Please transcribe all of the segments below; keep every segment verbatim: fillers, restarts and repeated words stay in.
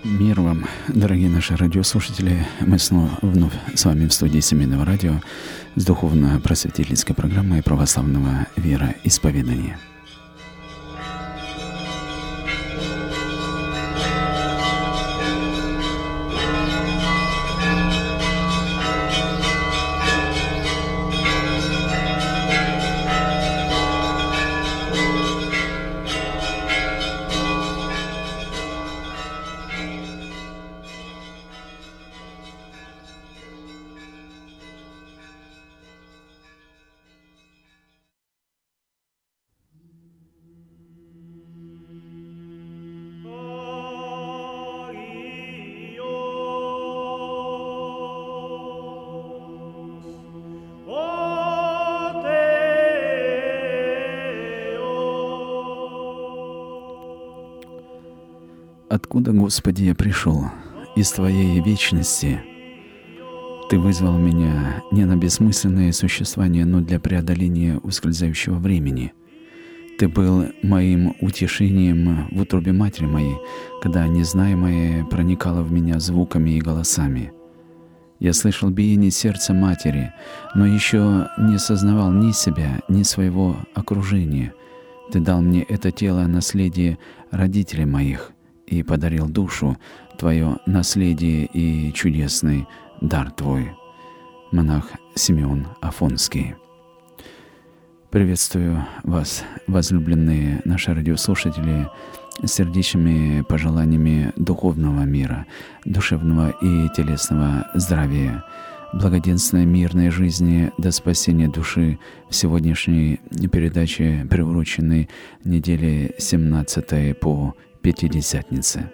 Мир вам, дорогие наши радиослушатели. Мы снова вновь с вами в студии Семейного радио с духовно-просветительской программой православного вероисповедания. Откуда, Господи, я пришел? Из Твоей вечности. Ты вызвал меня не на бессмысленное существование, но для преодоления ускользающего времени. Ты был моим утешением в утробе матери моей, когда незнаемое проникало в меня звуками и голосами. Я слышал биение сердца матери, но еще не сознавал ни себя, ни своего окружения. Ты дал мне это тело наследие родителей моих и подарил душу, Твое наследие и чудесный дар Твой. Монах Симеон Афонский. Приветствую вас, возлюбленные наши радиослушатели, с сердечными пожеланиями духовного мира, душевного и телесного здравия, благоденственной мирной жизни до спасения души в сегодняшней передаче, приуроченной неделе семнадцатой по Пятидесятнице.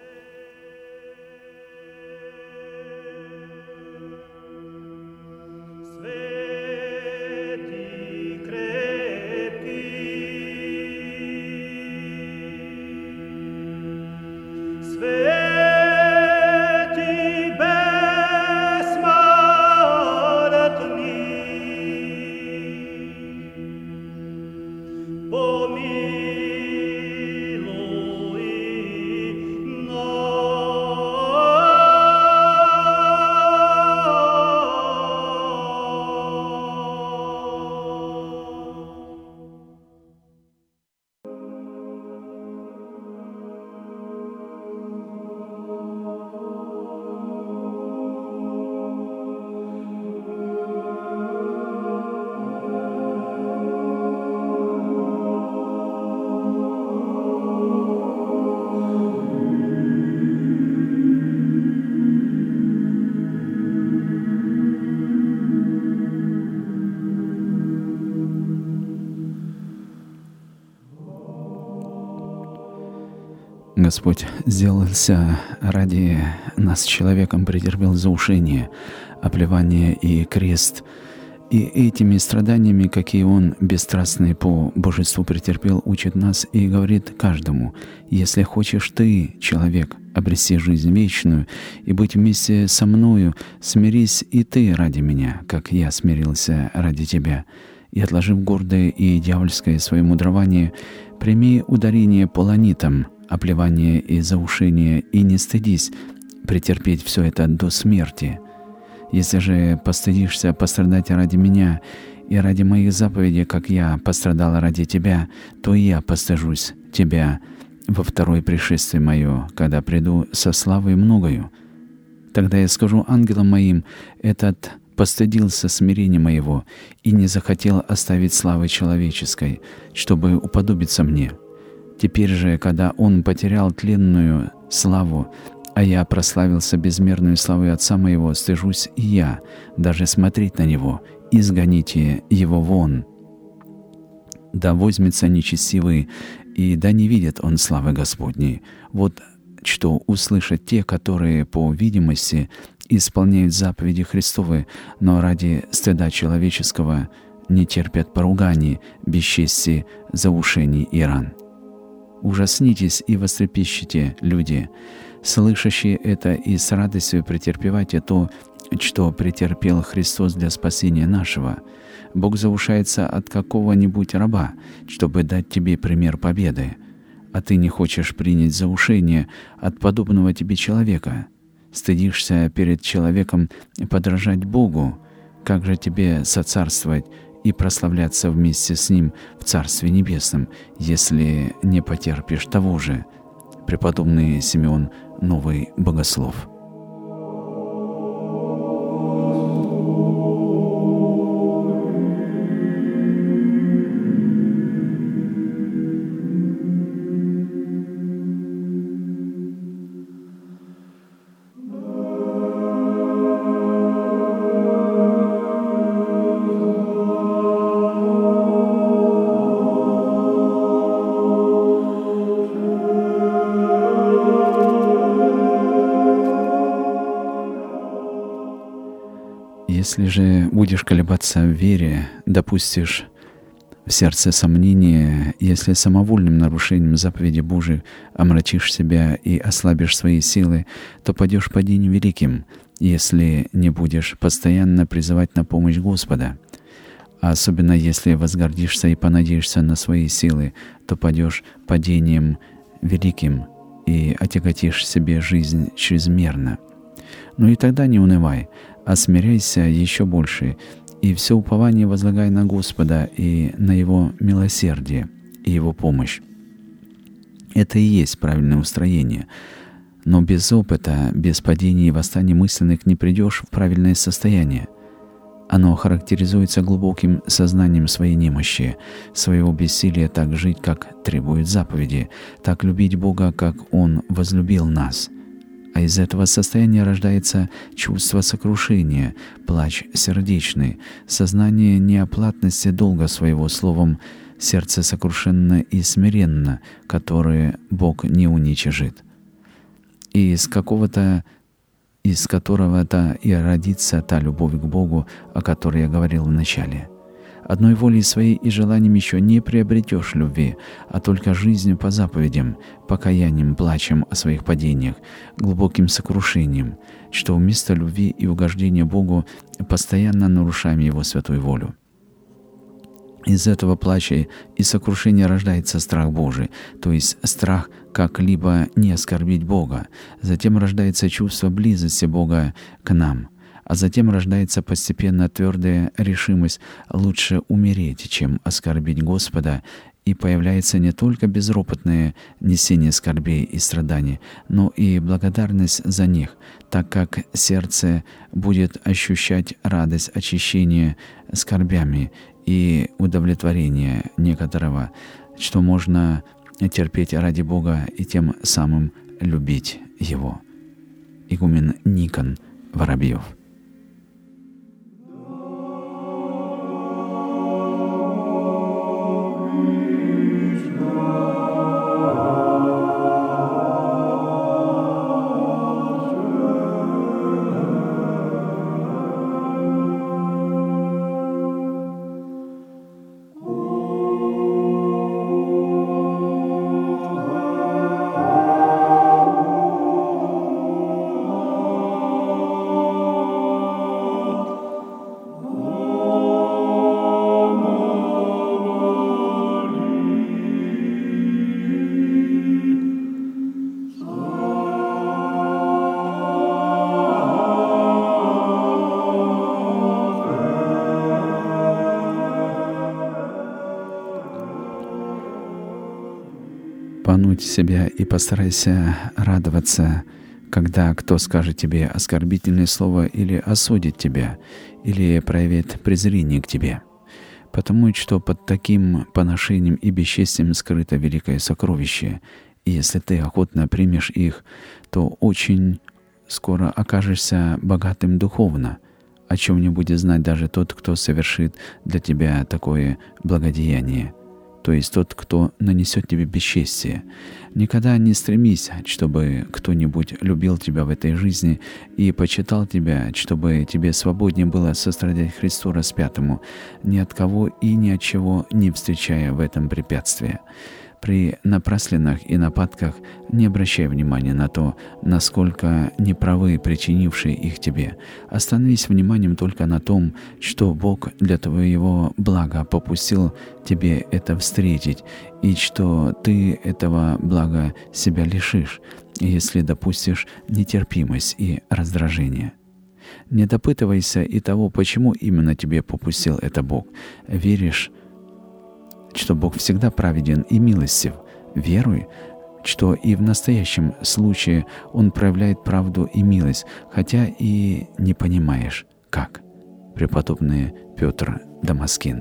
Господь сделался ради нас человеком, претерпел заушение, оплевание и крест. И этими страданиями, какие Он, бесстрастный по божеству, претерпел, учит нас и говорит каждому: «Если хочешь ты, человек, обрести жизнь вечную и быть вместе со мною, смирись и ты ради меня, как я смирился ради тебя. И, отложив гордое и дьявольское свое мудрование, прими ударение полонитом, оплевание и заушение, и не стыдись претерпеть все это до смерти. Если же постыдишься пострадать ради меня и ради моих заповедей, как я пострадал ради тебя, то и я постыжусь тебя во второе пришествие мое, когда приду со славой многою. Тогда я скажу ангелам моим: этот постыдился смирения моего и не захотел оставить славы человеческой, чтобы уподобиться мне. Теперь же, когда он потерял тленную славу, а я прославился безмерной славой Отца моего, стыжусь и я даже смотреть на него. Изгоните его вон. Да возьмется нечестивый, и да не видит он славы Господней. Вот что услышат те, которые, по видимости, исполняют заповеди Христовы, но ради стыда человеческого не терпят поруганий, бесчестий, заушений и ран. Ужаснитесь и вострепещите, люди, слышащие это, и с радостью претерпевайте то, что претерпел Христос для спасения нашего. Бог заушается от какого-нибудь раба, чтобы дать тебе пример победы. а ты не хочешь принять заушение от подобного тебе человека, стыдишься перед человеком подражать Богу, как же тебе соцарствовать и прославляться вместе с Ним в Царстве Небесном, если не потерпишь того же? Преподобный Симеон Новый Богослов. Если же будешь колебаться в вере, допустишь в сердце сомнения, если самовольным нарушением заповеди Божией омрачишь себя и ослабишь свои силы, то падешь падением великим, если не будешь постоянно призывать на помощь Господа. А особенно если возгордишься и понадеешься на свои силы, то падешь падением великим и отяготишь себе жизнь чрезмерно. Но и тогда не унывай, а смиряйся еще больше, и все упование возлагай на Господа и на Его милосердие и Его помощь. Это и есть правильное устроение. Но без опыта, без падений и восстаний мысленных не придешь в правильное состояние. Оно характеризуется глубоким сознанием своей немощи, своего бессилия так жить, как требуют заповеди, так любить Бога, как Он возлюбил нас. А из этого состояния рождается чувство сокрушения, плач сердечный, сознание неоплатности долга своего, словом, сердце сокрушенно и смиренно, которое Бог не уничижит. И из какого-то, из которого-то и родится та любовь к Богу, о которой я говорил в начале. Одной волей своей и желанием еще не приобретешь любви, а только жизнью по заповедям, покаянием, плачем о своих падениях, глубоким сокрушением, что вместо любви и угождения Богу постоянно нарушаем Его святую волю. Из этого плача и сокрушения рождается страх Божий, то есть страх как-либо не оскорбить Бога. Затем рождается чувство близости Бога к нам. А затем рождается постепенно твердая решимость лучше умереть, чем оскорбить Господа, и появляется не только безропотное несение скорбей и страданий, но и благодарность за них, так как сердце будет ощущать радость очищения скорбями и удовлетворения некоторого, что можно терпеть ради Бога и тем самым любить Его. Игумен Никон Воробьев. Понуть себя и постарайся радоваться, когда кто скажет тебе оскорбительное слово или осудит тебя, или проявит презрение к тебе. Потому что под таким поношением и бесчестием скрыто великое сокровище, и если ты охотно примешь их, то очень скоро окажешься богатым духовно, о чем не будет знать даже тот, кто совершит для тебя такое благодеяние, то есть тот, кто нанесет тебе бесчестие. Никогда не стремись, чтобы кто-нибудь любил тебя в этой жизни и почитал тебя, чтобы тебе свободнее было сострадать Христу распятому, ни от кого и ни от чего не встречая в этом препятствия. При напраслинах и нападках не обращай внимания на то, насколько неправы причинившие их тебе. Остановись вниманием только на том, что Бог для твоего блага попустил тебе это встретить, и что ты этого блага себя лишишь, если допустишь нетерпимость и раздражение. Не допытывайся и того, почему именно тебе попустил это Бог. Веришь, что Бог всегда праведен и милостив. Веруй, что и в настоящем случае Он проявляет правду и милость, хотя и не понимаешь, как. Преподобный Петр Дамаскин.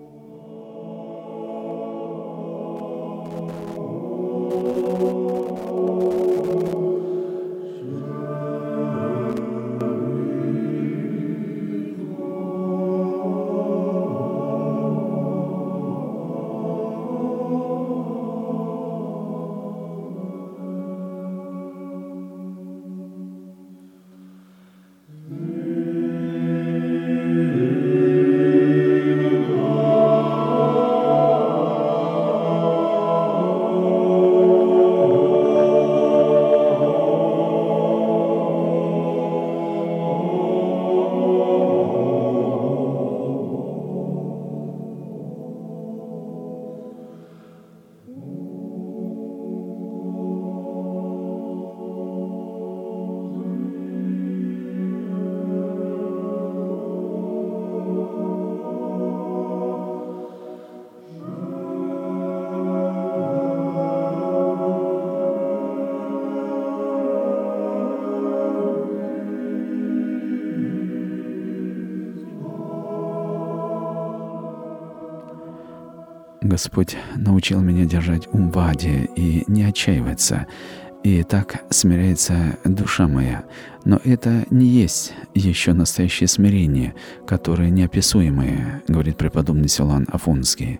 Господь научил меня держать ум в аде и не отчаиваться, и так смиряется душа моя. Но это не есть еще настоящее смирение, которое неописуемое, говорит преподобный Силуан Афонский.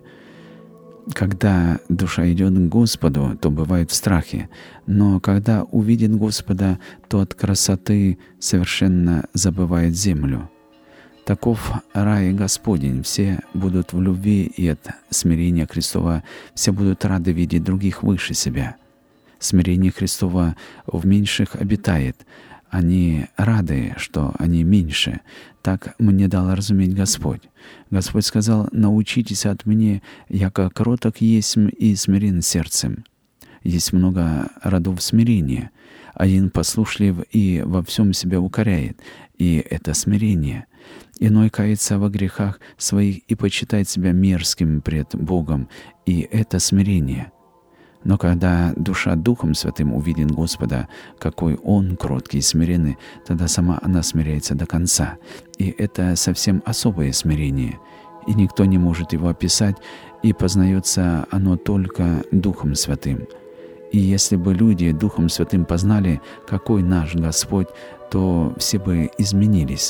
Когда душа идет к Господу, то бывает в страхе, но когда увидит Господа, то от красоты совершенно забывает землю. Таков рай Господень, все будут в любви, и от смирения Христова все будут рады видеть других выше себя. Смирение Христова в меньших обитает, они рады, что они меньше. Так мне дал разуметь Господь. Господь сказал: «Научитесь от мне, яко кроток есмь и смирен сердцем». Есть много родов смирения. Один послушлив и во всем себя укоряет, и это смирение. Иной кается во грехах своих и почитает себя мерзким пред Богом, и это смирение. Но когда душа Духом Святым увидит Господа, какой Он кроткий и смиренный, тогда сама она смиряется до конца. И это совсем особое смирение, и никто не может его описать, и познается оно только Духом Святым. И если бы люди Духом Святым познали, какой наш Господь, то все бы изменились.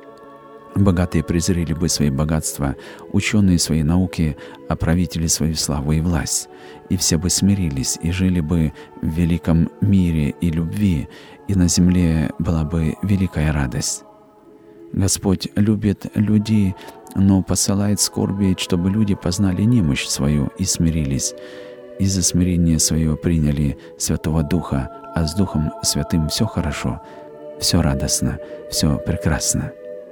Богатые презрели бы свои богатства, ученые свои науки, а правители свою славу и власть. И все бы смирились и жили бы в великом мире и любви, и на земле была бы великая радость. Господь любит людей, но посылает скорби, чтобы люди познали немощь свою и смирились. И за смирение свое приняли Святого Духа, а с Духом Святым все хорошо, все радостно, все прекрасно.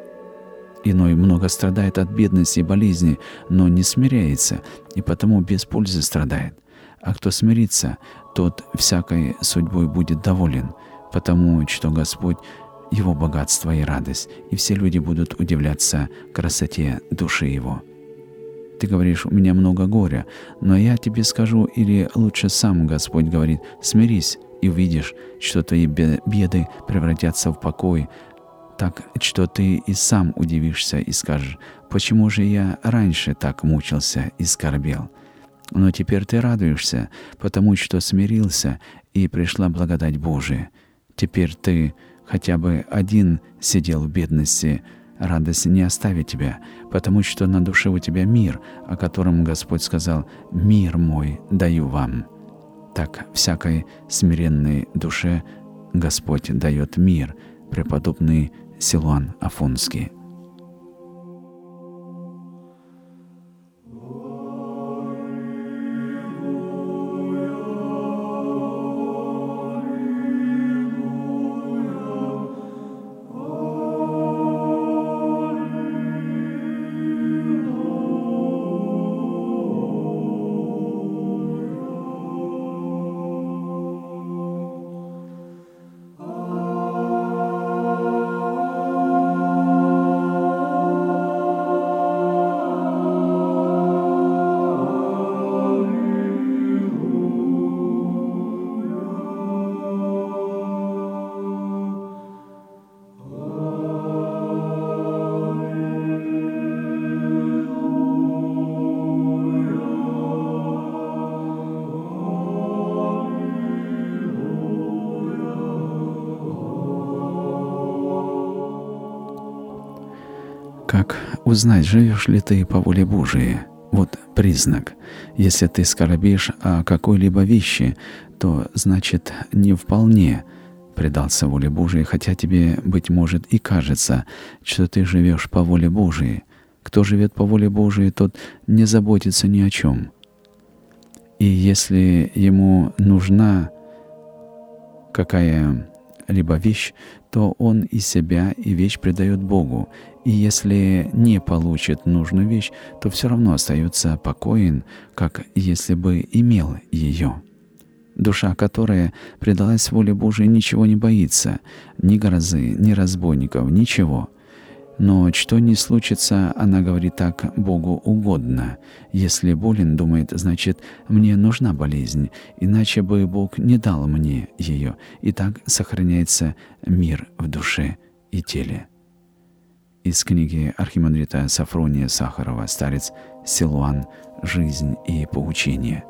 Иной много страдает от бедности и болезни, но не смиряется, и потому без пользы страдает. А кто смирится, тот всякой судьбой будет доволен, потому что Господь — Его богатство и радость, и все люди будут удивляться красоте души Его. Ты говоришь: «У меня много горя», но я тебе скажу, или лучше сам Господь говорит: «Смирись, и увидишь, что твои беды превратятся в покой», так что ты и сам удивишься и скажешь: «Почему же я раньше так мучился и скорбел?» Но теперь ты радуешься, потому что смирился, и пришла благодать Божия. Теперь ты хотя бы один сидел в бедности, радость не оставит тебя, потому что на душе у тебя мир, о котором Господь сказал: «Мир мой даю вам». Так всякой смиренной душе Господь дает мир. Преподобный Силуан Афонский. Как узнать, живешь ли ты по воле Божией? Вот признак. Если ты скорбишь о какой-либо вещи, то значит не вполне предался воле Божией, хотя тебе, быть может, и кажется, что ты живешь по воле Божией. Кто живет по воле Божией, тот не заботится ни о чем. И если ему нужна какая-либо вещь, то он и себя, и вещь предает Богу. И если не получит нужную вещь, то все равно остается покоен, как если бы имел ее. Душа, которая предалась воле Божией, ничего не боится, ни грозы, ни разбойников, ничего. Но что ни случится, она говорит так Богу угодно. Если болен, думает, значит, мне нужна болезнь, иначе бы Бог не дал мне ее. И так сохраняется мир в душе и теле. Из книги архимандрита Сафрония Сахарова «Старец Силуан. Жизнь и поучение».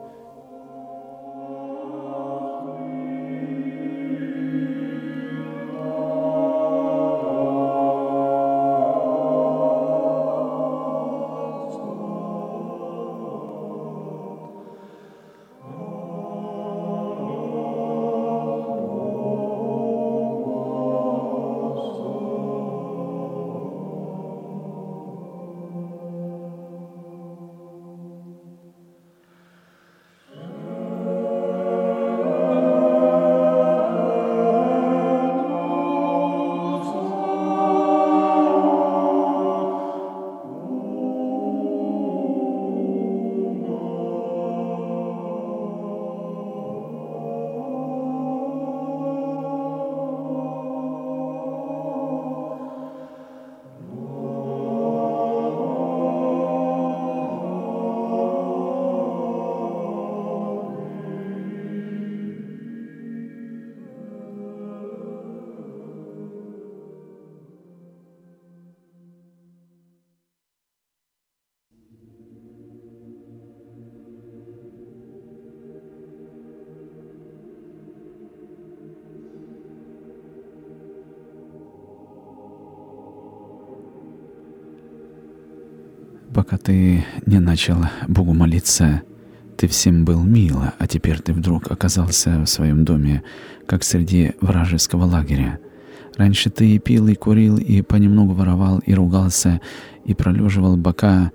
Пока ты не начал Богу молиться, ты всем был мило, а теперь ты вдруг оказался в своем доме, как среди вражеского лагеря. Раньше ты и пил, и курил, и понемногу воровал, и ругался, и пролеживал бока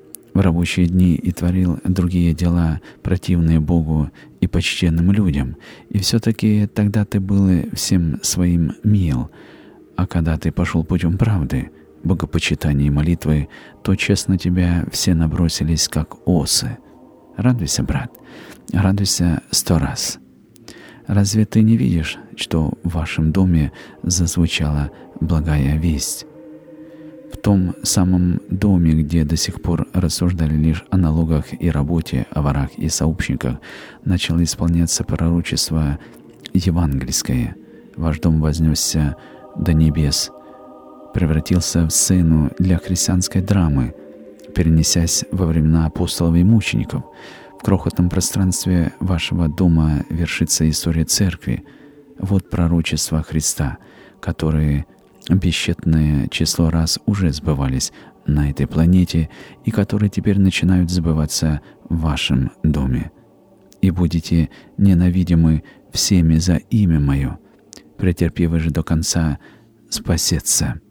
в рабочие дни, и творил другие дела, противные Богу и почтенным людям. И все-таки тогда ты был всем своим мил, а когда ты пошел путем правды, богопочитания и молитвы, то честно тебя все набросились, как осы. Радуйся, брат, радуйся сто раз. Разве ты не видишь, что в вашем доме зазвучала благая весть? В том самом доме, где до сих пор рассуждали лишь о налогах и работе, о ворах и сообщниках, начало исполняться пророчество евангельское. Ваш дом вознесся до небес, превратился в сцену для христианской драмы, перенесясь во времена апостолов и мучеников. В крохотном пространстве вашего дома вершится история церкви. Вот пророчества Христа, которые бесчетное число раз уже сбывались на этой планете и которые теперь начинают сбываться в вашем доме. И будете ненавидимы всеми за имя Мое, претерпевы же до конца спасется.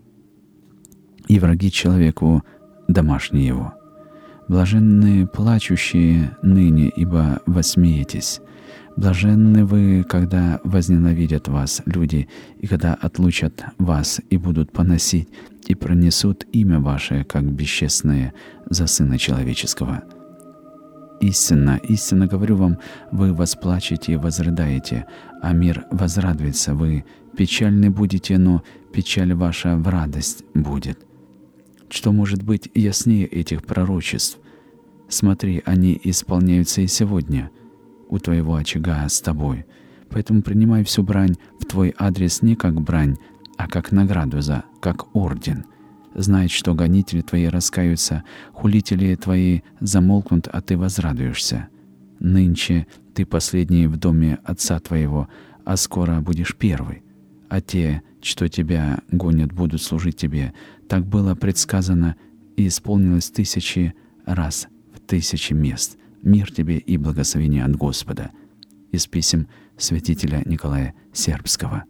И враги человеку домашние его. Блаженны плачущие ныне, ибо воссмеетесь. Блаженны вы, когда возненавидят вас люди, и когда отлучат вас и будут поносить, и пронесут имя ваше, как бесчестное, за Сына Человеческого. Истинно, истинно говорю вам, вы восплачете и возрыдаете, а мир возрадуется, вы печальны будете, но печаль ваша в радость будет. Что может быть яснее этих пророчеств? Смотри, они исполняются и сегодня у твоего очага с тобой. Поэтому принимай всю брань в твой адрес не как брань, а как награду за, как орден. Знай, что гонители твои раскаются, хулители твои замолкнут, а ты возрадуешься. Нынче ты последний в доме отца твоего, а скоро будешь первый. А те что тебя гонят, будут служить тебе. Так было предсказано и исполнилось тысячи раз в тысячи мест. Мир тебе и благословение от Господа». Из писем святителя Николая Сербского.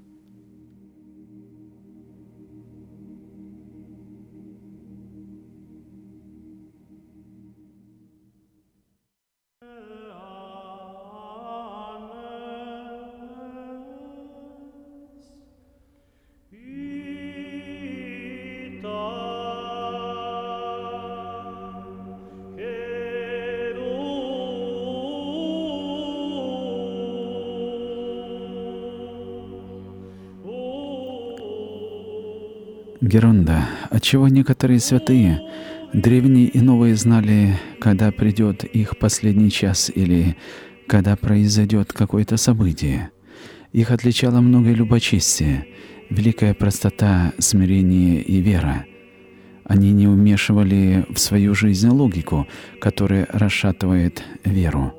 Геронда, отчего некоторые святые, древние и новые, знали, когда придет их последний час или когда произойдет какое-то событие. Их отличало многое любочестие, великая простота, смирение и вера. Они не вмешивали в свою жизнь логику, которая расшатывает веру.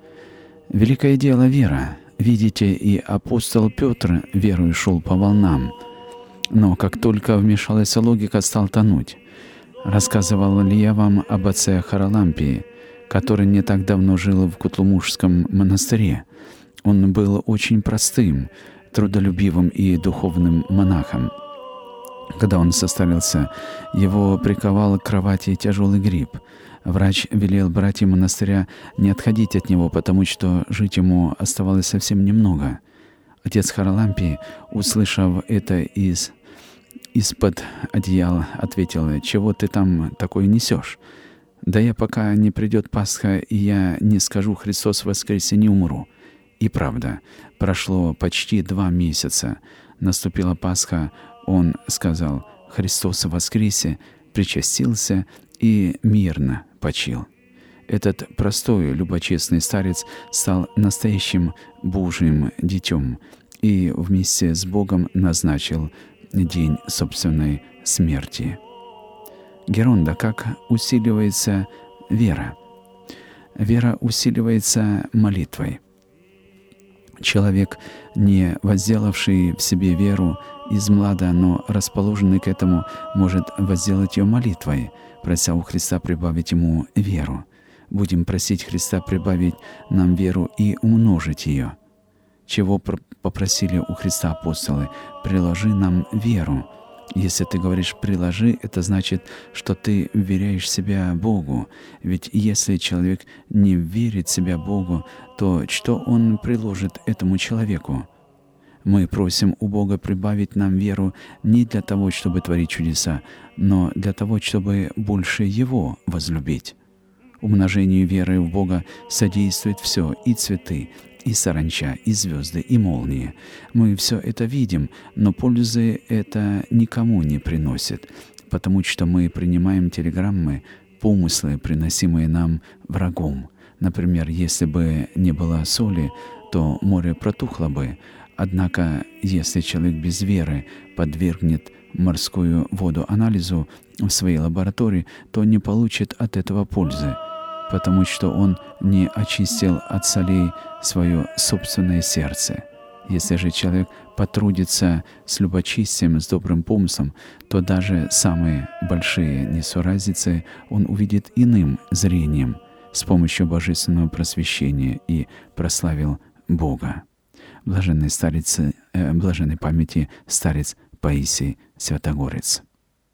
Великое дело — вера. Видите, и апостол Петр верою шел по волнам, но как только вмешалась логика, стал тонуть. Рассказывал ли я вам об отце Харалампии, который не так давно жил в Кутлумушском монастыре? Он был очень простым, трудолюбивым и духовным монахом. Когда он состарился, его приковал к кровати тяжелый грипп. Врач велел братьям монастыря не отходить от него, потому что жить ему оставалось совсем немного. Отец Харалампий, услышав это из из-под одеяла, ответил: «Чего ты там такое несешь? Да я, пока не придет Пасха, и я не скажу Христос воскресе, не умру». И правда, прошло почти два месяца. Наступила Пасха, он сказал «Христос воскресе», причастился и мирно почил. Этот простой, любочестный старец стал настоящим Божьим детем и вместе с Богом назначил день собственной смерти. Геронда, как усиливается вера? Вера усиливается молитвой. Человек, не возделавший в себе веру измлада, но расположенный к этому, может возделать ее молитвой, прося у Христа прибавить ему веру. Будем просить Христа прибавить нам веру и умножить ее. Чего попросили у Христа апостолы? «Приложи нам веру». Если ты говоришь «приложи», это значит, что ты вверяешь себя Богу. Ведь если человек не верит себя Богу, то что он приложит этому человеку? Мы просим у Бога прибавить нам веру не для того, чтобы творить чудеса, но для того, чтобы больше Его возлюбить. Умножению веры в Бога содействует все, и цветы, и саранча, и звезды, и молнии. Мы все это видим, но пользы это никому не приносит, потому что мы принимаем телеграммы, помыслы, приносимые нам врагом. Например, если бы не было соли, то море протухло бы. Однако, если человек без веры подвергнет морскую воду анализу в своей лаборатории, то не получит от этого пользы, потому что он не очистил от солей свое собственное сердце. Если же человек потрудится с любочестием, с добрым помыслом, то даже самые большие несуразицы он увидит иным зрением с помощью божественного просвещения и прославил Бога. Блаженной старицы, э, блаженной памяти старец Паисий Святогорец.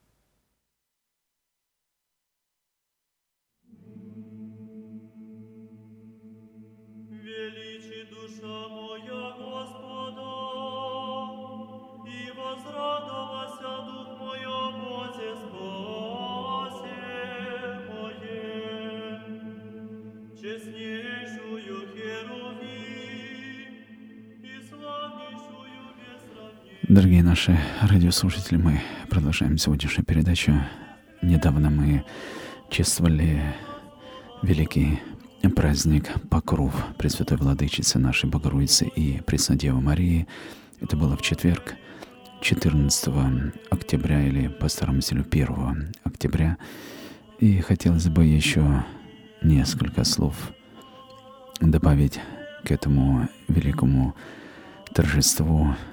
Дорогие наши радиослушатели, мы продолжаем сегодняшнюю передачу. Недавно мы чествовали великий праздник Покров Пресвятой Владычицы нашей Богородицы и Преснодевы Марии. Это было в четверг, четырнадцатого октября, или по старому стилю первого октября. И хотелось бы еще несколько слов добавить к этому великому торжеству,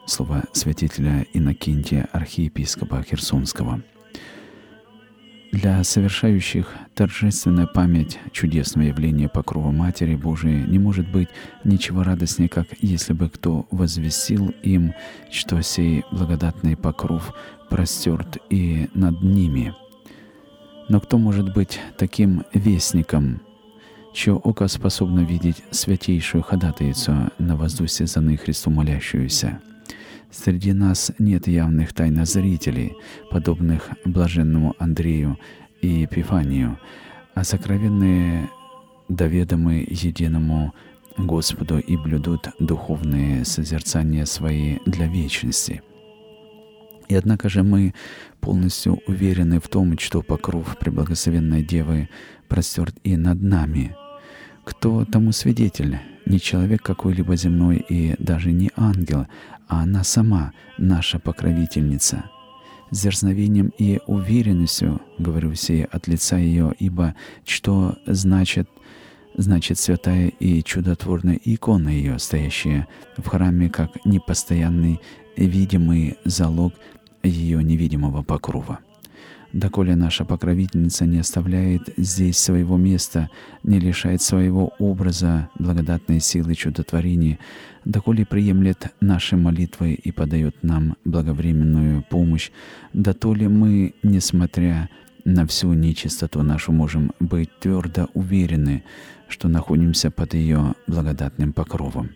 слова святителя Иннокентия, архиепископа Херсонского. Для совершающих торжественная память чудесного явления покрова Матери Божией не может быть ничего радостнее, как если бы кто возвестил им, что сей благодатный покров простерт и над ними. Но кто может быть таким вестником, чье око способно видеть святейшую ходатайцу на воздусе за ны Христу молящуюся? Среди нас нет явных тайнозрителей, подобных блаженному Андрею и Епифанию, а сокровенные доведомы единому Господу и блюдут духовные созерцания свои для вечности. И однако же мы полностью уверены в том, что покров Преблагословенной Девы простерт и над нами. Кто тому свидетель? Не человек какой-либо земной и даже не ангел, а она сама, наша покровительница. С дерзновением и уверенностью говорю сие от лица ее, ибо что значит, значит святая и чудотворная икона ее, стоящая в храме как непостоянный видимый залог ее невидимого покрова. Доколе наша покровительница не оставляет здесь своего места, не лишает своего образа благодатной силы чудотворений, доколе приемлет наши молитвы и подает нам благовременную помощь, дотоле мы, несмотря на всю нечистоту нашу, можем быть твердо уверены, что находимся под ее благодатным покровом.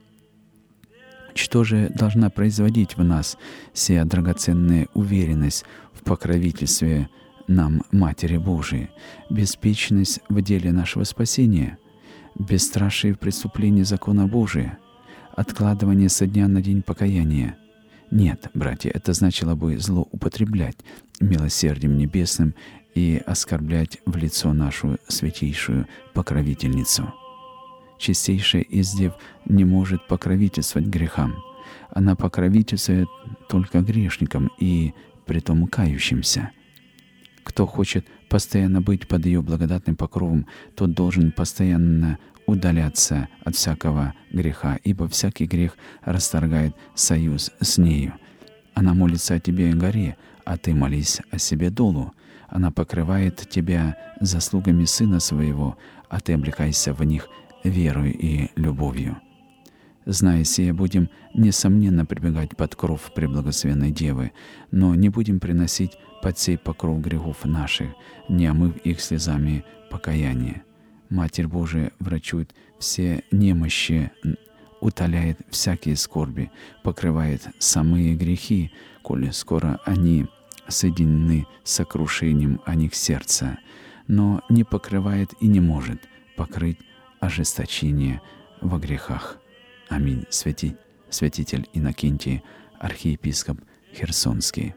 Что же должна производить в нас сия драгоценная уверенность в покровительстве нам Матери Божией, беспечность в деле нашего спасения, бесстрашие в преступлении закона Божия, откладывание со дня на день покаяния? Нет, братья, это значило бы злоупотреблять милосердием небесным и оскорблять в лицо нашу святейшую покровительницу. Чистейшая из дев не может покровительствовать грехам. Она покровительствует только грешникам и притом кающимся. Кто хочет постоянно быть под ее благодатным покровом, тот должен постоянно удаляться от всякого греха, ибо всякий грех расторгает союз с нею. Она молится о тебе горе, а ты молись о себе долу. Она покрывает тебя заслугами Сына Своего, а ты облекайся в них верою и любовью. Зная сие, будем несомненно прибегать под кров Преблагословенной Девы, но не будем приносить под сей покров грехов наших, не омыв их слезами покаяния. Матерь Божия врачует все немощи, утоляет всякие скорби, покрывает самые грехи, коли скоро они соединены с сокрушением о них сердца, но не покрывает и не может покрыть ожесточение во грехах. Аминь. Святи, святитель Иннокентий, архиепископ Херсонский.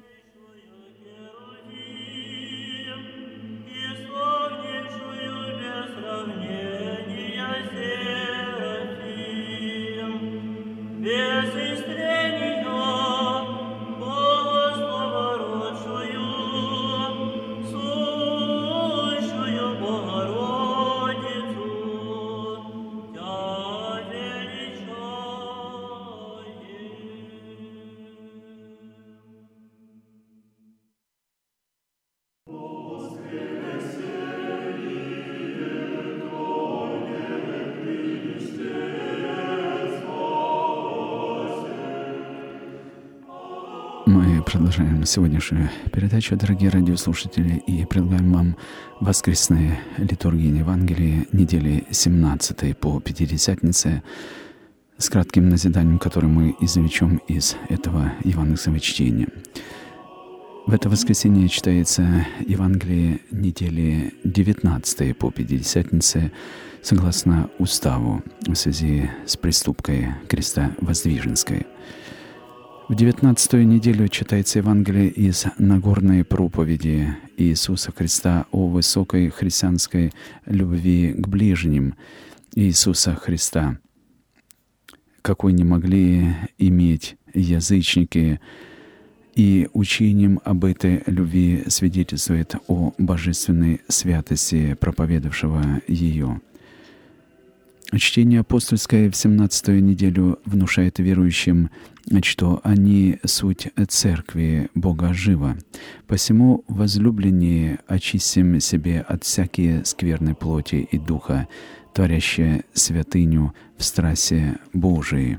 Мы продолжаем сегодняшнюю передачу, дорогие радиослушатели, и предлагаем вам воскресные литургии Евангелия недели семнадцатой по Пятидесятнице с кратким назиданием, которое мы извлечем из этого евангельского чтения. В это воскресенье читается Евангелие недели девятнадцатой по Пятидесятнице согласно уставу в связи с приступкой креста Воздвиженской. В девятнадцатую неделю читается Евангелие из Нагорной проповеди Иисуса Христа о высокой христианской любви к ближним Иисуса Христа, какой не могли иметь язычники, и учением об этой любви свидетельствует о божественной святости проповедовавшего ее. Чтение апостольское в семнадцатую неделю внушает верующим, что они суть церкви Бога жива. Посему, возлюбленные, очистим себе от всякие скверной плоти и духа, творящие святыню в страсти Божией.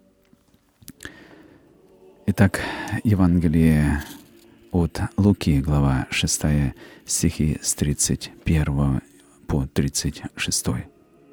Итак, Евангелие от Луки, глава шестая, стихи с тридцать первого по тридцать шестой.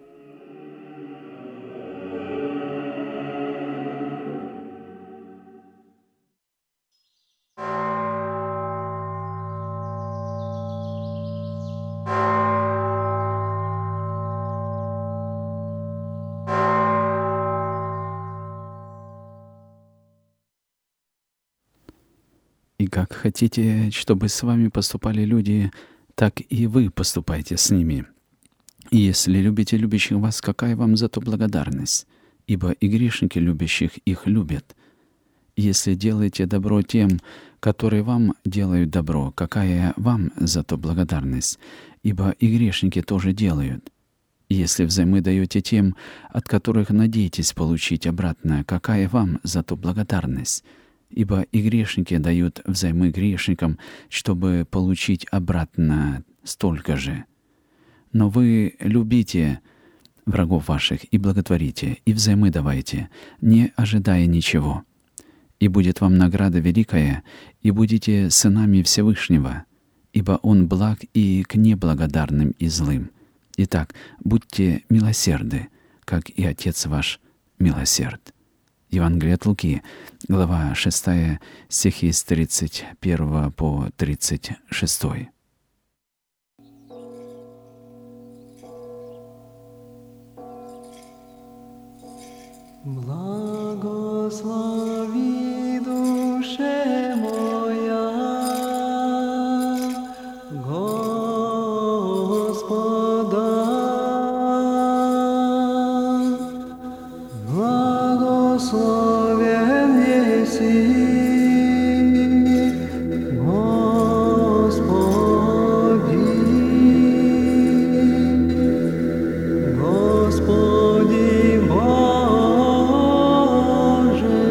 И как хотите, чтобы с вами поступали люди, так и вы поступайте с ними. И если любите любящих вас, какая вам за то благодарность? Ибо и грешники любящих их любят. Если делаете добро тем, которые вам делают добро, какая вам за то благодарность? Ибо и грешники тоже делают. Если взаймы даете тем, от которых надеетесь получить обратно, какая вам за то благодарность? Ибо и грешники дают взаймы грешникам, чтобы получить обратно столько же. Но вы любите врагов ваших и благотворите, и взаймы давайте, не ожидая ничего. И будет вам награда великая, и будете сынами Всевышнего, ибо Он благ и к неблагодарным и злым. Итак, будьте милосерды, как и Отец ваш милосерд. Евангелие от Луки, глава шестая, стихи с тридцать первого по тридцать шестой. Благослови душе моя Господа, благословен еси Господи, Господи Боже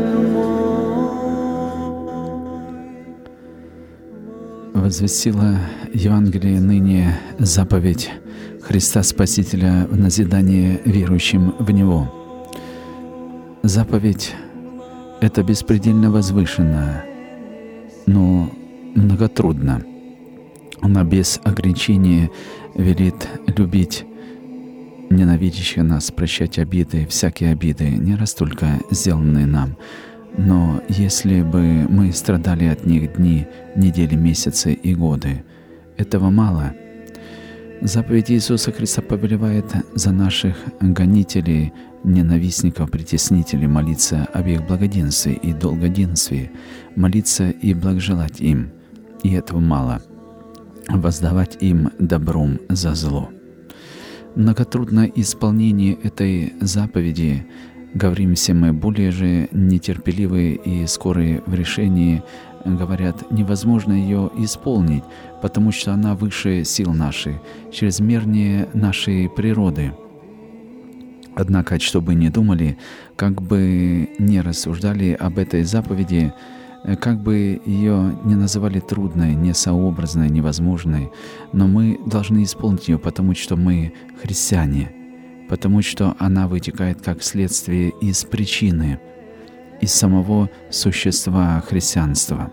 мой. Возвестила Евангелие ныне заповедь Христа Спасителя в назидание верующим в Него. Заповедь эта беспредельно возвышена, но многотрудна. Она без ограничения велит любить ненавидящих нас, прощать обиды, всякие обиды, не раз только сделанные нам. Но если бы мы страдали от них дни, недели, месяцы и годы, этого мало. Заповедь Иисуса Христа повелевает за наших гонителей, ненавистников, притеснителей молиться об их благоденствии и долгоденствии, молиться и благожелать им. И этого мало. Воздавать им добром за зло. Многотрудно исполнение этой заповеди, говорим все мы, более же нетерпеливые и скорые в решении, говорят, невозможно ее исполнить, потому что она выше сил наших, чрезмернее нашей природы. Однако, что бы ни думали, как бы ни рассуждали об этой заповеди, как бы ее ни называли трудной, несообразной, невозможной, но мы должны исполнить ее, потому что мы христиане, потому что она вытекает как следствие из причины, из самого существа христианства.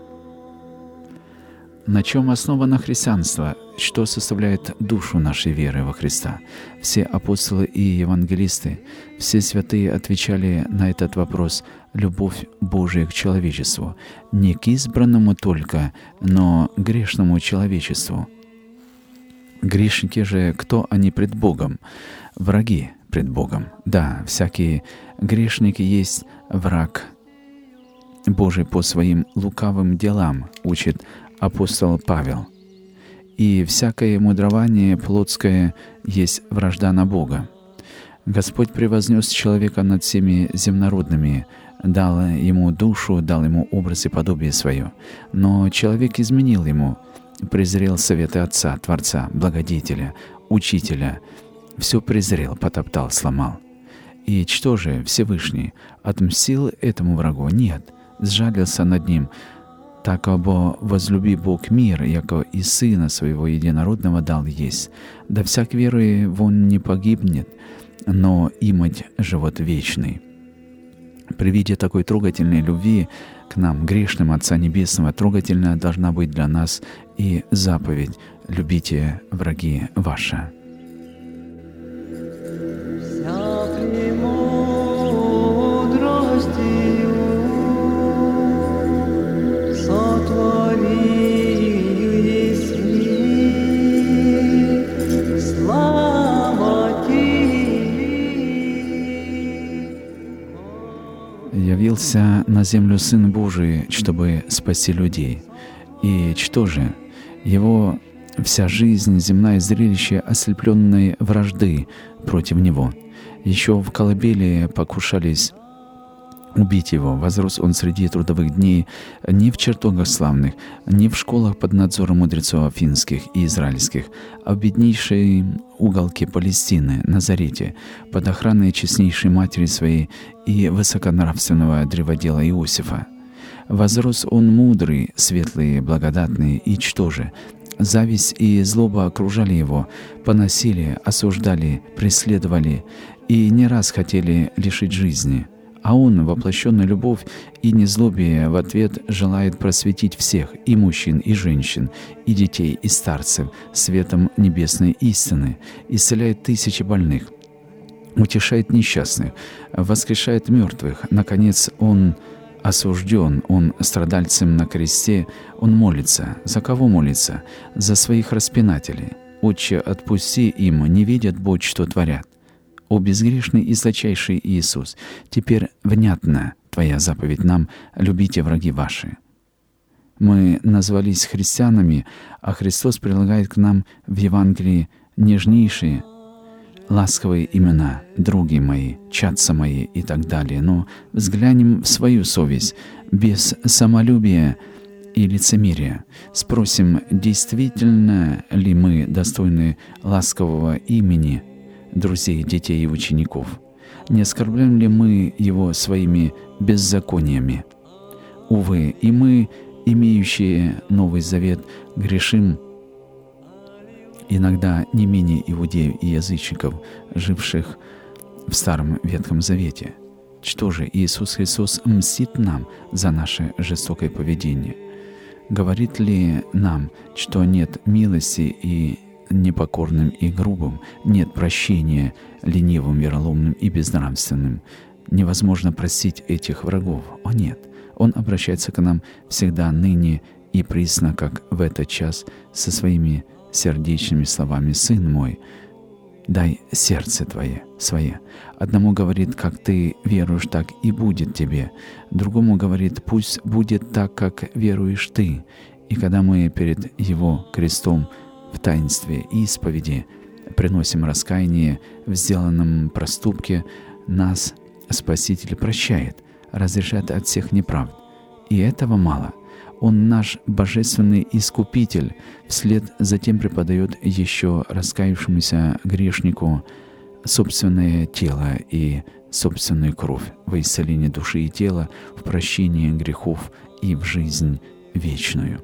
На чем основано христианство? Что составляет душу нашей веры во Христа? Все апостолы и евангелисты, все святые отвечали на этот вопрос: любовь Божия к человечеству, не к избранному только, но к грешному человечеству. Грешники же, кто они пред Богом? Враги пред Богом. Да, всякий грешник есть враг Божий по своим лукавым делам, учит апостол Павел. И всякое мудрование плотское есть вражда на Бога. Господь превознес человека над всеми земнородными, дал ему душу, дал ему образ и подобие свое. Но человек изменил ему, презрел советы Отца, Творца, Благодетеля, Учителя, все презрел, потоптал, сломал. И что же Всевышний? Отмстил этому врагу? Нет, сжалился над ним. Так обо возлюби Бог мир, яко и Сына Своего Единородного дал есть. Да всяк веруя вон не погибнет, но имать живот вечный. При виде такой трогательной любви к нам, грешным Отца Небесного, трогательная должна быть для нас и заповедь «Любите враги ваши». Вся премудростью сотворил свет, слава Тебе. Явился на землю Сын Божий, чтобы спасти людей. И что же? Его вся жизнь, земное зрелище ослепленной вражды против Него. Еще в колыбели покушались убить Его. Возрос Он среди трудовых дней не в чертогах славных, не в школах под надзором мудрецов афинских и израильских, а в беднейшей уголке Палестины, Назарете, под охраной честнейшей матери своей и высоконравственного древодела Иосифа. Возрос Он мудрый, светлый, благодатный, и что же? Зависть и злоба окружали Его, поносили, осуждали, преследовали и не раз хотели лишить жизни. А Он, воплощенная любовь и незлобие, в ответ желает просветить всех, и мужчин, и женщин, и детей, и старцев, светом небесной истины, исцеляет тысячи больных, утешает несчастных, воскрешает мертвых. Наконец, Он осужден, Он страдальцем на кресте, Он молится. За кого молится? За своих распинателей. «Отче, отпусти им, не видят, Бог, что творят». О безгрешный и сладчайший Иисус, теперь внятна Твоя заповедь нам: «Любите враги ваши». Мы назвались христианами, а Христос прилагает к нам в Евангелии нежнейшие, ласковые имена: «други мои», «чадца мои» и так далее. Но взглянем в свою совесть, без самолюбия и лицемерия. Спросим, действительно ли мы достойны ласкового имени друзей, детей и учеников? Не оскорбляем ли мы Его своими беззакониями? Увы, и мы, имеющие Новый Завет, грешим иногда не менее иудеев и язычников, живших в Старом Ветхом Завете. Что же, Иисус Христос мстит нам за наше жестокое поведение? Говорит ли нам, что нет милости и непокорным и грубым, нет прощения ленивым, вероломным и безнравственным? Невозможно простить этих врагов. О нет! Он обращается к нам всегда ныне и присно, как в этот час, со своими сердечными словами: «Сын мой, дай сердце твое свое». Одному говорит: «Как ты веруешь, так и будет тебе». Другому говорит: «Пусть будет так, как веруешь ты». И когда мы перед Его крестом в таинстве исповеди приносим раскаяние в сделанном проступке, нас Спаситель прощает, разрешает от всех неправд. И этого мало. Он наш божественный искупитель, вслед затем преподает еще раскаявшемуся грешнику собственное тело и собственную кровь во исцеление души и тела, в прощение грехов и в жизнь вечную.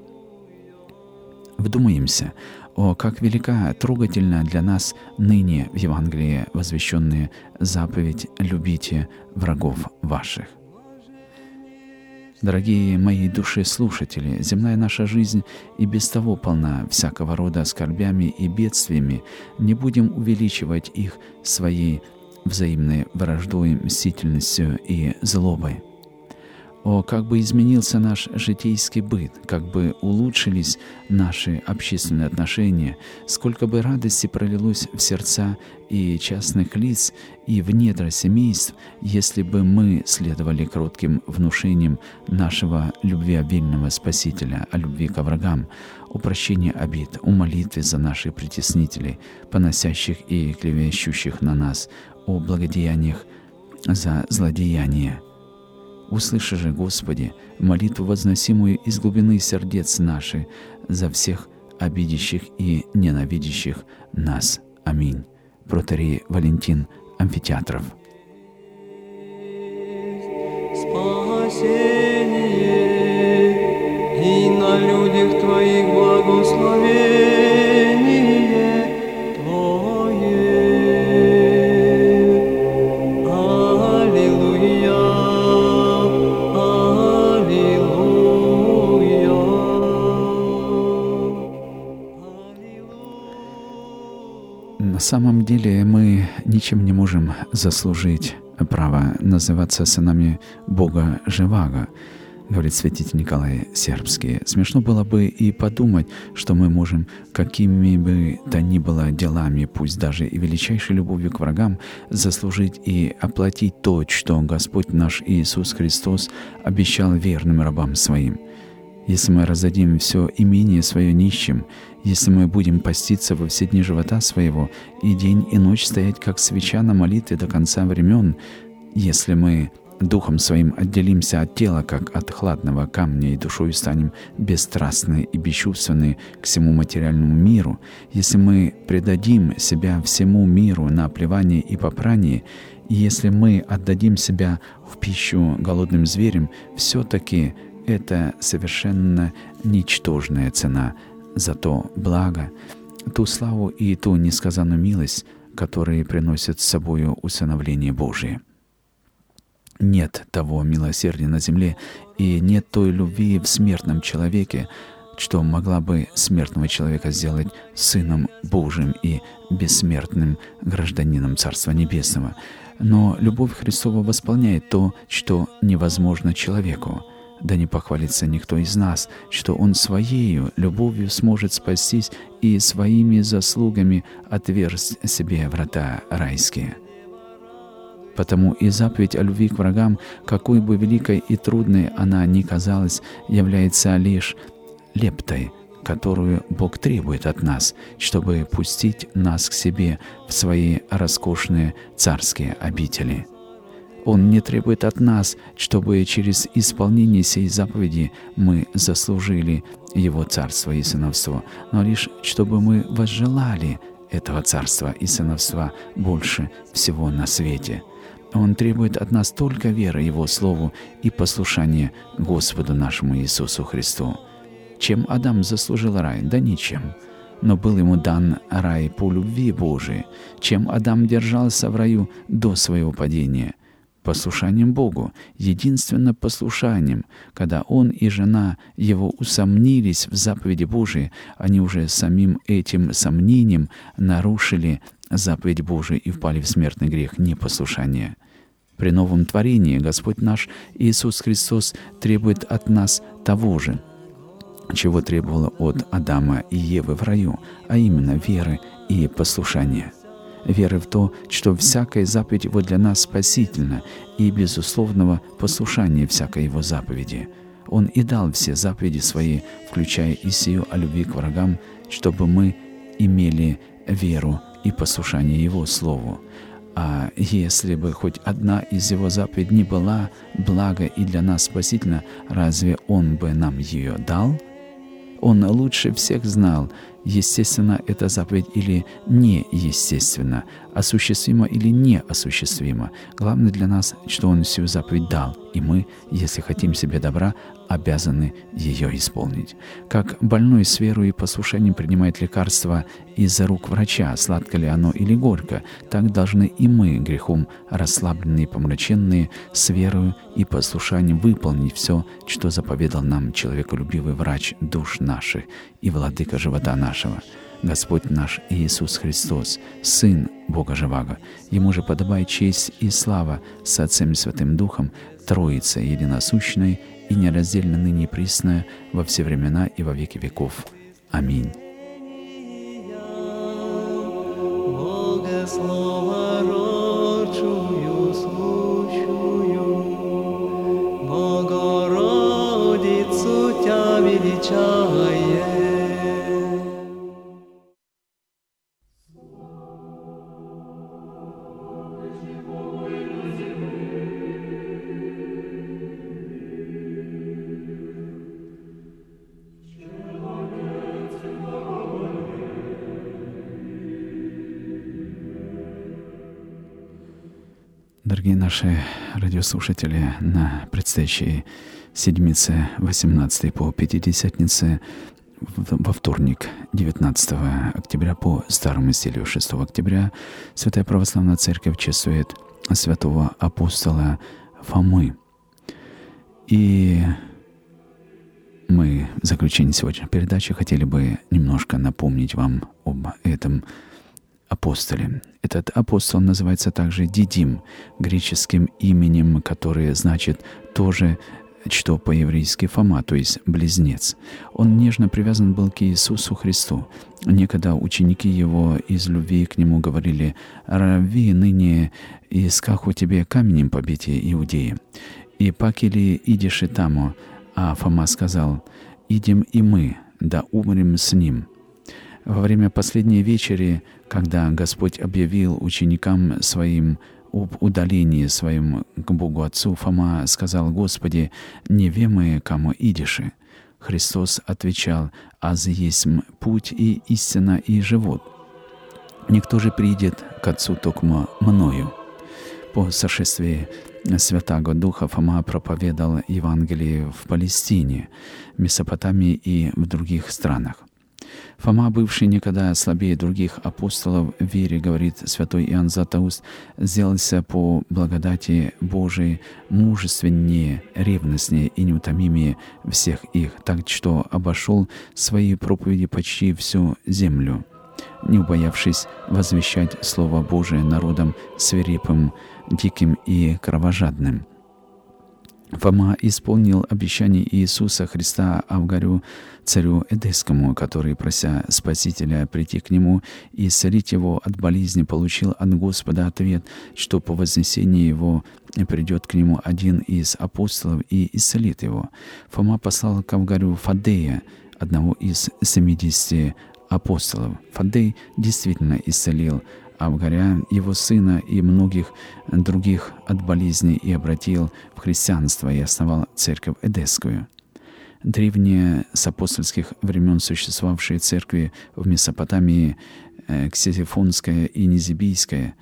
Вдумаемся, о, как велика, трогательна для нас ныне в Евангелии возвещенная заповедь «Любите врагов ваших». Дорогие мои душеслушатели, земная наша жизнь и без того полна всякого рода скорбями и бедствиями. Не будем увеличивать их своей взаимной враждой, мстительностью и злобой. О, как бы изменился наш житейский быт, как бы улучшились наши общественные отношения, сколько бы радости пролилось в сердца и частных лиц, и в недра семейств, если бы мы следовали кротким внушениям нашего любвеобильного Спасителя о любви ко врагам, о прощении обид, о молитве за наших притеснителей, поносящих и клевещущих на нас, о благодеяниях за злодеяния. Услыши же, Господи, молитву, возносимую из глубины сердец наших, за всех обидящих и ненавидящих нас. Аминь. протоиерей Валентин Амфитеатров. Спасение, и на людях Твоих благословение Твое. Аллилуйя, аллилуйя, аллилуйя. На самом деле мы ничем не можем заслужить право называться сынами Бога Живаго, говорит святитель Николай Сербский. Смешно было бы и подумать, что мы можем какими бы то ни было делами, пусть даже и величайшей любовью к врагам, заслужить и оплатить то, что Господь наш Иисус Христос обещал верным рабам Своим. Если мы раздадим все имение свое нищим, если мы будем поститься во все дни живота своего и день и ночь стоять, как свеча на молитве до конца времен, если мы духом своим отделимся от тела, как от хладного камня, и душою станем бесстрастны и бесчувственны к всему материальному миру, если мы предадим себя всему миру на оплевание и попрание, и если мы отдадим себя в пищу голодным зверям, все-таки это совершенно ничтожная цена за то благо, ту славу и ту несказанную милость, которые приносят с собою усыновление Божие. Нет того милосердия на земле и нет той любви в смертном человеке, что могла бы смертного человека сделать Сыном Божьим и бессмертным гражданином Царства Небесного. Но любовь Христова восполняет то, что невозможно человеку. Да не похвалится никто из нас, что Он Своею любовью сможет спастись и Своими заслугами отверзть себе врата райские. Потому и заповедь о любви к врагам, какой бы великой и трудной она ни казалась, является лишь лептой, которую Бог требует от нас, чтобы пустить нас к себе в Свои роскошные царские обители. Он не требует от нас, чтобы через исполнение сей заповеди мы заслужили Его царство и сыновство, но лишь чтобы мы возжелали этого царства и сыновства больше всего на свете. Он требует от нас только веры Его Слову и послушания Господу нашему Иисусу Христу. Чем Адам заслужил рай? Да ничем. Но был ему дан рай по любви Божией. Чем Адам держался в раю до своего падения? Послушанием Богу, единственно послушанием. Когда он и жена его усомнились в заповеди Божией, они уже самим этим сомнением нарушили заповедь Божию и впали в смертный грех непослушания. При новом творении Господь наш Иисус Христос требует от нас того же, чего требовало от Адама и Евы в раю, а именно веры и послушания. Веры в то, что всякая заповедь Его для нас спасительна, и безусловного послушания всякой Его заповеди. Он и дал все заповеди Свои, включая и сию о любви к врагам, чтобы мы имели веру и послушание Его Слову. А если бы хоть одна из Его заповедей не была блага и для нас спасительна, разве Он бы нам ее дал? Он лучше всех знал, естественно эта заповедь или неестественно, осуществима или неосуществима. Главное для нас, что Он всю заповедь дал, и мы, если хотим себе добра, обязаны ее исполнить. Как больной с верой и послушанием принимает лекарство из-за рук врача, сладко ли оно или горько, так должны и мы, грехом расслабленные и помраченные, с верою и послушанием выполнить все, что заповедал нам человеколюбивый врач душ наших и владыка живота нашего. Господь наш Иисус Христос, Сын Бога Живаго. Ему же подобает честь и слава с Отцем и Святым Духом, Троица единосущная и нераздельно ныне и присно во все времена и во веки веков. Аминь. Бога слова рочую случаю, Богородицу Тя величае. Дорогие наши радиослушатели, на предстоящей седмице восемнадцатой по Пятидесятнице во вторник, девятнадцатого октября по старому стилю шестого октября, Святая Православная Церковь чествует святого апостола Фомы. И мы в заключении сегодняшней передачи хотели бы немножко напомнить вам об этом апостоле. Этот апостол называется также Дидим, греческим именем, которое значит тоже, что по-еврейски Фома, то есть близнец. Он нежно привязан был к Иисусу Христу. Некогда ученики его из любви к нему говорили: «Рави, ныне искаху тебе каменем побите, иудеи. И пакели идешь и тамо». А Фома сказал: «Идем и мы, да умрем с ним». Во время последней вечери, когда Господь объявил ученикам своим об удалении своим к Богу Отцу, Фома сказал: «Господи, не вемы, кому идиши». Христос отвечал: «Аз есть путь и истина и живот. Никто же придет к Отцу токмо мною». По сошествии Святаго Духа Фома проповедовал Евангелие в Палестине, Месопотамии и в других странах. Фома, бывший никогда слабее других апостолов в вере, говорит святой Иоанн Златоуст, сделался по благодати Божией мужественнее, ревностнее и неутомимее всех их, так что обошел свои проповеди почти всю землю, не убоявшись возвещать Слово Божие народам свирепым, диким и кровожадным. Фома исполнил обещание Иисуса Христа Авгарю, царю Эдесскому, который, прося Спасителя прийти к нему и исцелить его от болезни, получил от Господа ответ, что по вознесении его придет к нему один из апостолов и исцелит его. Фома послал к Авгарю Фаддея, одного из семидесяти апостолов. Фаддей действительно исцелил Авгаря, его сына и многих других от болезней и обратил в христианство и основал церковь Эдесскую. Древние с апостольских времен существовавшие церкви в Месопотамии, Ксесифонская и Низибийская,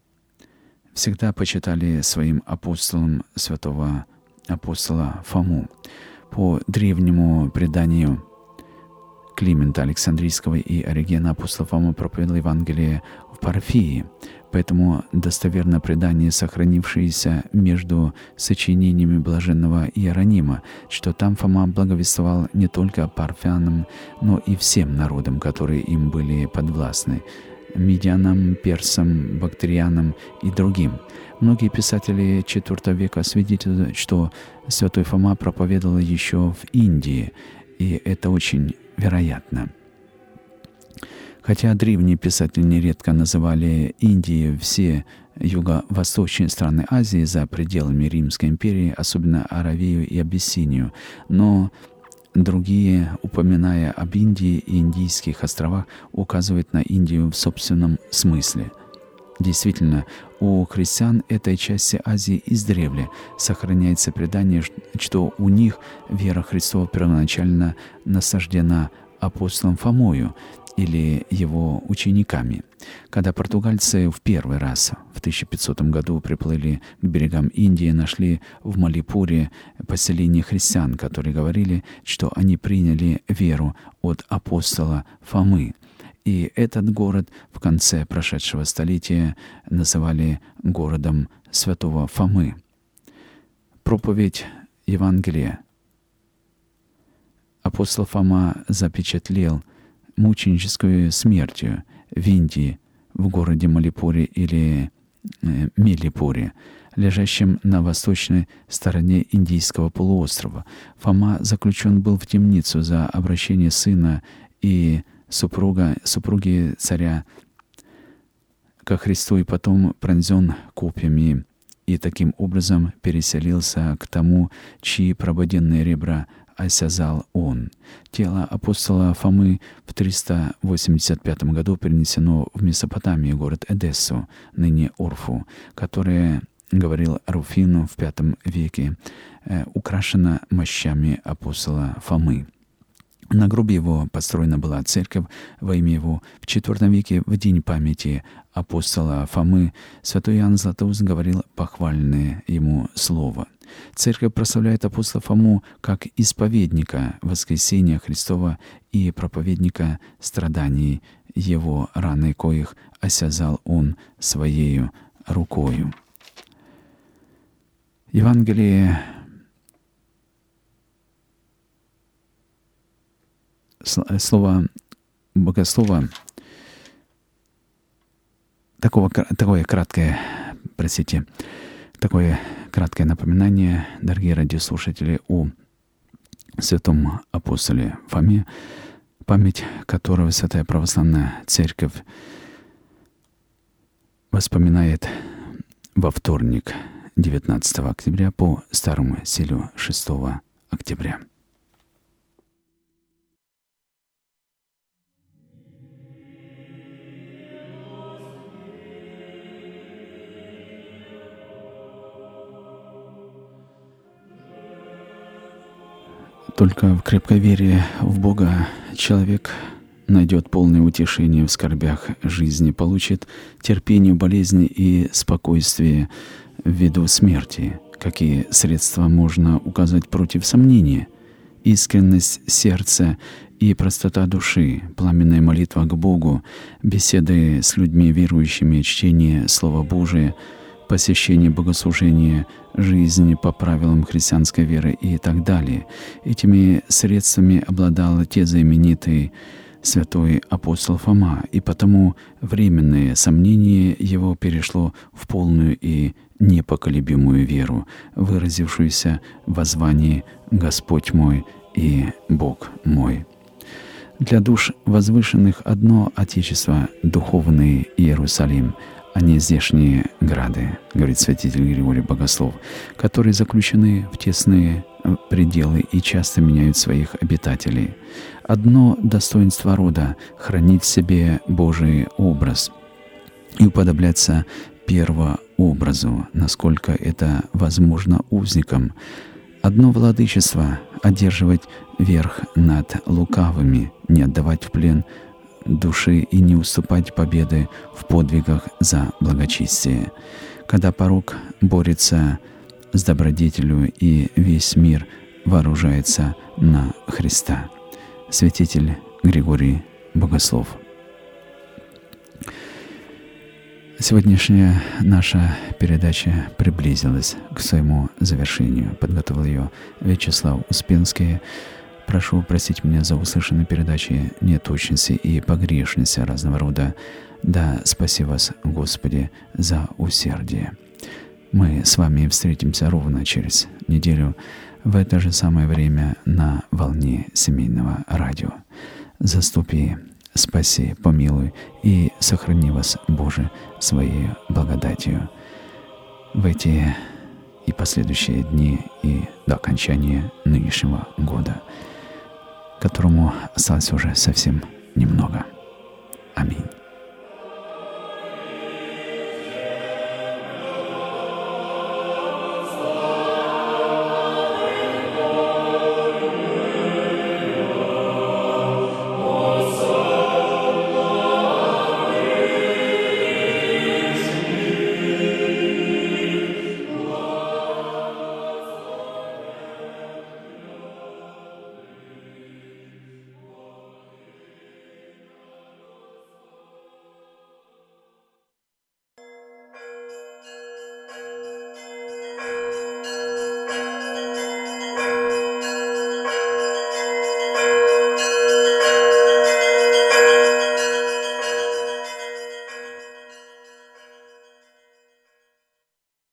всегда почитали своим апостолом святого апостола Фому. По древнему преданию Климента Александрийского и Оригена апостол Фома проповедовал Евангелие в Парфии, поэтому достоверно предание, сохранившееся между сочинениями блаженного Иеронима, что там Фома благовествовал не только парфянам, но и всем народам, которые им были подвластны, медианам, персам, бактриянам и другим. Многие писатели четвёртого века свидетельствуют, что святой Фома проповедовал еще в Индии, и это очень вероятно. Хотя древние писатели нередко называли Индией все юго-восточные страны Азии за пределами Римской империи, особенно Аравию и Абиссинию, но другие, упоминая об Индии и Индийских островах, указывают на Индию в собственном смысле. Действительно, у христиан этой части Азии издревле сохраняется предание, что у них вера Христова первоначально насаждена апостолом Фомою или его учениками. Когда португальцы в первый раз в тысяча пятисотом году приплыли к берегам Индии, нашли в Малипуре поселение христиан, которые говорили, что они приняли веру от апостола Фомы. И этот город в конце прошедшего столетия называли городом святого Фомы. Проповедь Евангелия. Апостол Фома запечатлел мученическую смертью в Индии, в городе Малипуре или э, Мелипуре, лежащем на восточной стороне Индийского полуострова. Фома заключен был в темницу за обращение сына и супруга, супруги царя ко Христу, и потом пронзен копьями, и таким образом переселился к тому, чьи прободенные ребра осязал он. Тело апостола Фомы в триста восемьдесят пятом году перенесено в Месопотамию, город Эдессу, ныне Орфу, которая, говорил Руфину в пятом веке, украшена мощами апостола Фомы. На гробе его построена была церковь во имя его. В четвёртом веке, в день памяти апостола Фомы, святой Иоанн Златоуст говорил похвальное ему слово. Церковь прославляет апостола Фому как исповедника воскресения Христова и проповедника страданий его, раны коих осязал он своею рукою. Евангелие слово богослова, такого, такое краткое, простите, такое краткое напоминание, дорогие радиослушатели, о святом апостоле Фоме, память которого Святая Православная Церковь вспоминает во вторник, девятнадцатого октября, по старому стилю шестого октября. Только в крепкой вере в Бога человек найдет полное утешение в скорбях жизни, получит терпение в болезни и спокойствие в виду смерти. Какие средства можно указать против сомнения? Искренность сердца и простота души, пламенная молитва к Богу, беседы с людьми верующими, чтение Слова Божия, посещение богослужения, жизни по правилам христианской веры и так далее. Этими средствами обладал те знаменитый святой апостол Фома, и потому временное сомнение его перешло в полную и непоколебимую веру, выразившуюся в воззвании «Господь мой и Бог мой». Для душ возвышенных одно Отечество, духовный Иерусалим, а не здешние грады, говорит святитель Григорий Богослов, которые заключены в тесные пределы и часто меняют своих обитателей. Одно достоинство рода — хранить в себе Божий образ и уподобляться первообразу, насколько это возможно узникам. Одно владычество — одерживать верх над лукавыми, не отдавать в плен души и не уступать победы в подвигах за благочестие. Когда порок борется с добродетелью и весь мир вооружается на Христа. Святитель Григорий Богослов. Сегодняшняя наша передача приблизилась к своему завершению. Подготовил ее Вячеслав Успенский. Прошу простить меня за услышанные передачи, неточности и погрешности разного рода. Да спаси вас, Господи, за усердие. Мы с вами встретимся ровно через неделю в это же самое время на волне семейного радио. Заступи, спаси, помилуй и сохрани вас, Боже, своей благодатью в эти и последующие дни и до окончания нынешнего года, которому осталось уже совсем немного. Аминь.